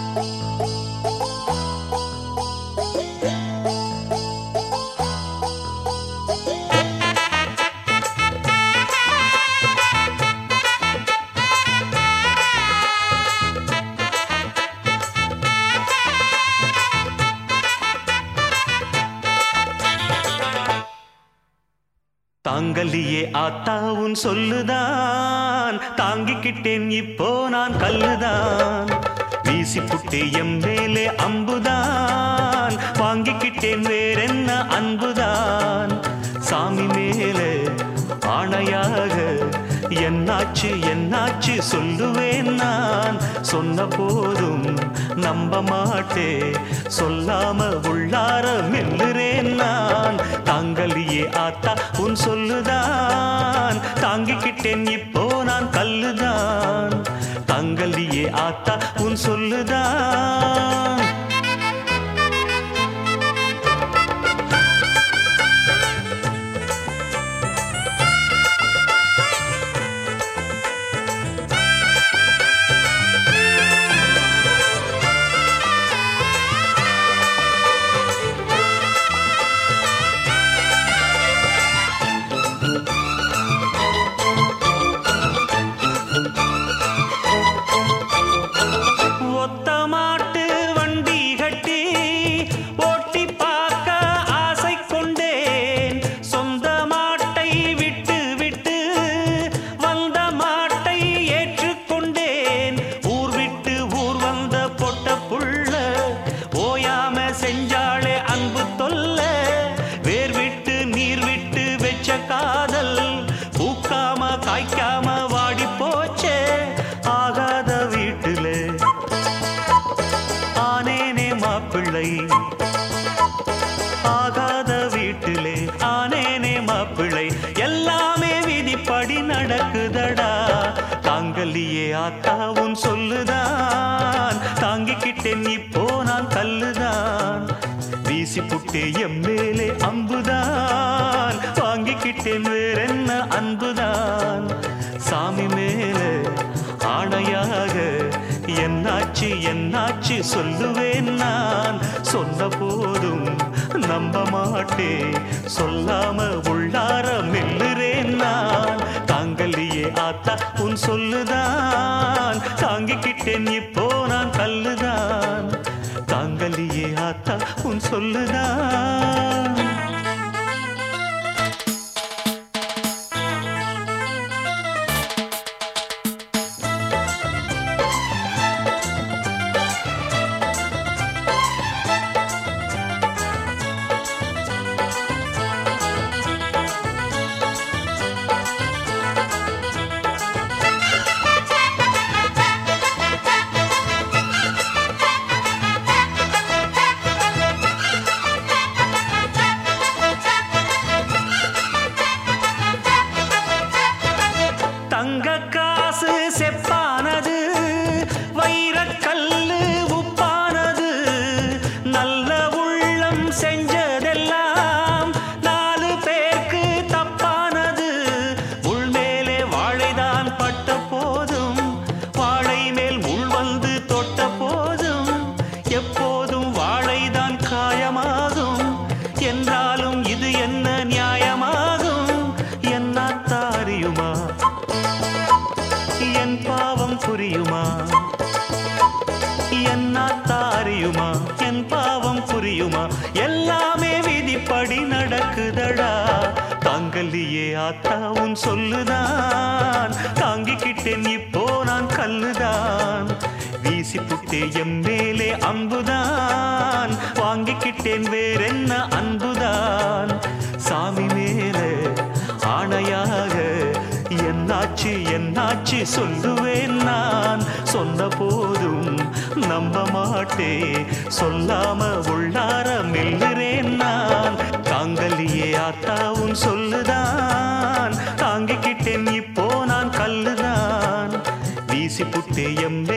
தாங்கலியே ஆத்தா உன் சொல்லுதான் தாங்கிக்கிட்டேன் இப்போ நான் கல்லுதான் வீசி புட்டே எம் மேலே அம்புதான் வாங்கிக்கிட்டேன் வேறென்ன அன்புதான் சாமி மேலே ஆணையாக என்னாச்சு என்னாச்சு சொல்லுவேன் நான் சொன்ன போதும் நம்ப மாட்டே சொல்லாம உள்ளார மெல்லுறேன் நான் தாங்கலியே ஆத்தா உன் சொல்லுதான் தாங்கிக்கிட்டேன் இப்போ நான் கல்லுதான் தாங்கலியே ஆத்தா உன் சொல்லுதான் செஞ்சாளே அன்பு தொல்ல வேர் விட்டு நீர் விட்டு வெச்ச காதல் பூக்காம காய்க்காம வாடி போச்சே ஆகாத வீட்டுல ஆனேனே மாப்பிள்ளை ஆகாத வீட்டிலே ஆனேனே மாப்பிள்ளை எல்லாமே விதிப்படி நடக்குதடா தாங்கலியே ஆத்தா உன் சொல்லுதான் தாங்கிக்கிட்டேன் இப்போ நான் கல்லுதான் வீசி புட்டே எம் மேலே அம்புதான் வாங்கிக்கிட்டேன் வேறென்ன அன்புதான் சாமி மேலே ஆணையாக என்னாச்சு என்னாச்சு சொல்லுவேன் நான் சொன்ன போதும் நம்ப மாட்டே சொல்லாம உள்ளார மெல்லுறேன் நான் தாங்கலியே ஆத்தா உன் சொல்லுதான் தாங்கிக்கிட்டேன் இப்போ நான் கல்லுதான் தாங்கலியே ஆத்தா உன் சொல்லுதான் தங்க காசு செப்பானது வைரக்கல்லு உப்பானது நல்ல உள்ளம் செஞ்சதெல்லாம் நாலு பேருக்கு தப்பானது முள் மேலே வாழைதான் பட்ட போதும் வாழை மேல் முள் வந்து தொட்ட போதும் எப்போதும் வாழைதான் காயமாகும் என்றாலும் இது என்ன நியாயமாகும் என்ன தாரியுமா என் பாவம் புரியுமா என்ன தாரியுமா என் பாவம் புரியுமா எல்லாமே விதிப்படி நடக்குதடா தாங்கலியே ஆத்தா உன் சொல்லுதான் தாங்கிக்கிட்டேன் இப்போ நான் கல்லுதான் வீசி புட்டே எம் மேலே அம்புதான் வாங்கிக்கிட்டேன் வேறென்ன அன்புதான் சாமி மேலே ஆணையாக என்னாச்சு என்னாச்சு சொல்லுவேன் நான் சொன்ன போதும் நம்ப மாட்டே சொல்லாம உள்ளார மெல்லுறேன் நான் தாங்கலியே ஆத்தா உன் சொல்லுதான் தாங்கிக்கிட்டேன் இப்போ நான் கல்லுதான் வீசி புட்டே எம்